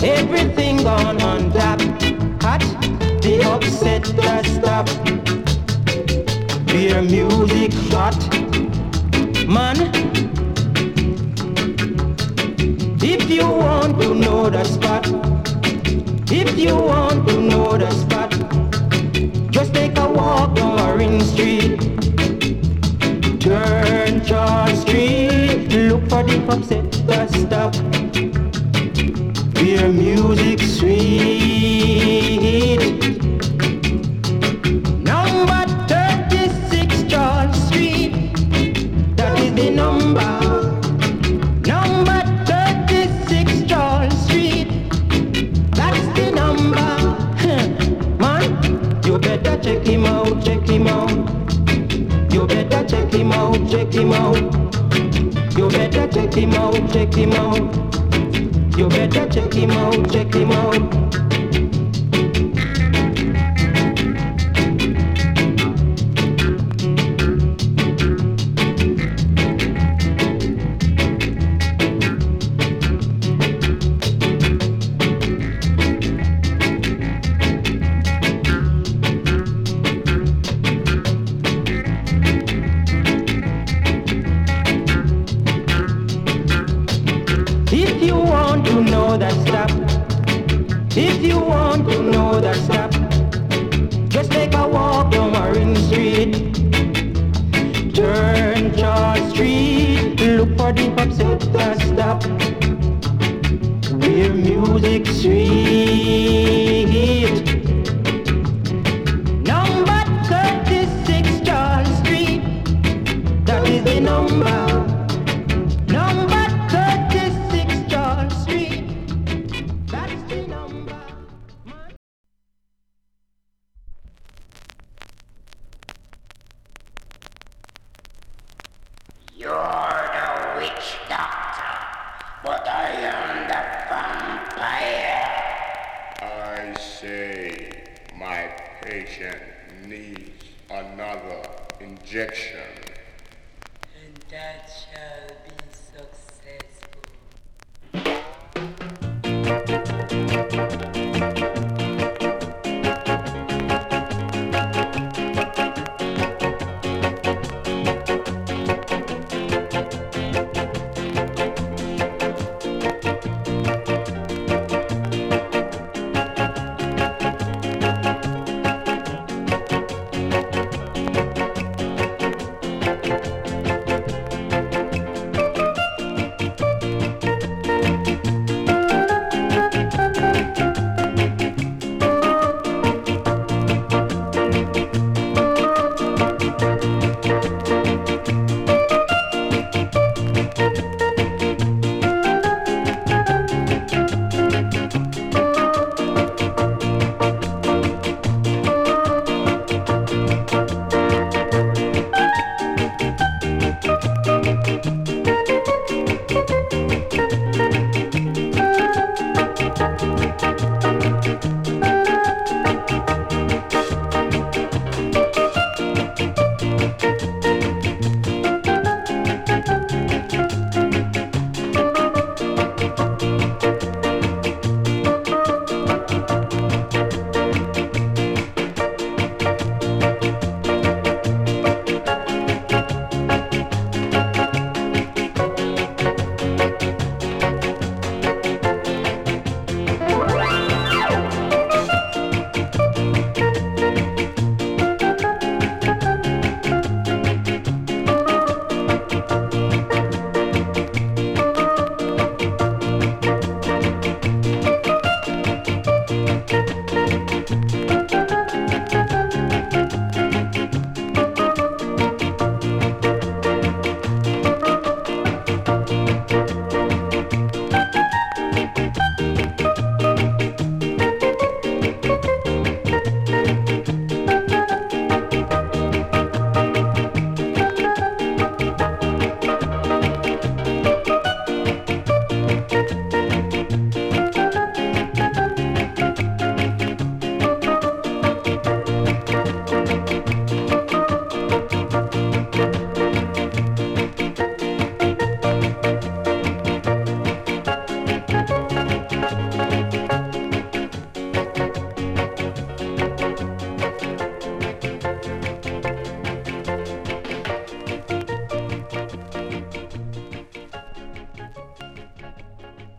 Everything gone on top. Hot, the upset that stop. Hear music hot. Man, if you want to know the spot, if you want to know the spot, just take a walk down Orange Street. Turn Charles Street, look for the upset that stop. Hear music sweet. Number 36 Charles Street, that is the number. Number 36 Charles Street, that's the number. Man, you better check him out, check him out. You better check him out, check him out. You better check him out, check him out. You better check him out, check him out. If you want to know that stop, if you want to know that stop, just take a walk down Orange Street. Turn Charles Street, look for the upset that stop. Hear music sweet. Number 36 Charles Street, that is the number. Number 36 Charles Street, that's the number. You're the witch doctor, but I am the vampire. I say my patient needs another injection. And that shall be